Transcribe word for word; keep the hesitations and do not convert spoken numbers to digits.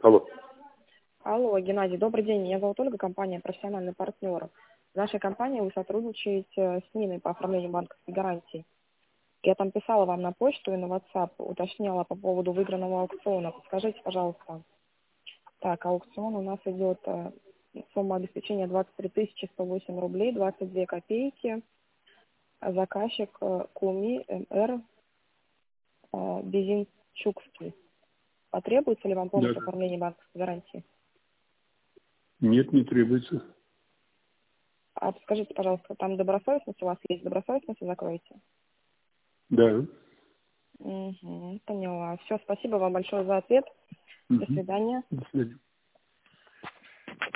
Алло. Алло, Геннадий, добрый день. Меня зовут Ольга, компания «Профессиональный партнер». В нашей компании вы сотрудничаете с Ниной по оформлению банковской гарантии. Я там писала вам на почту и на WhatsApp, уточняла по поводу выигранного аукциона. Подскажите, пожалуйста. Так, аукцион у нас идет, э, сумма обеспечения двадцать три тысячи сто восемь рублей, двадцать две копейки. А заказчик э, Куми эм эр э, Безинчукский. Потребуется ли вам Да, помощь в да. оформлении банковской гарантии? Нет, не требуется. А подскажите, пожалуйста, там добросовестность у вас есть? Добросовестность закроете? Да. Угу, поняла. Все, спасибо вам большое за ответ. До Угу. свидания. До свидания.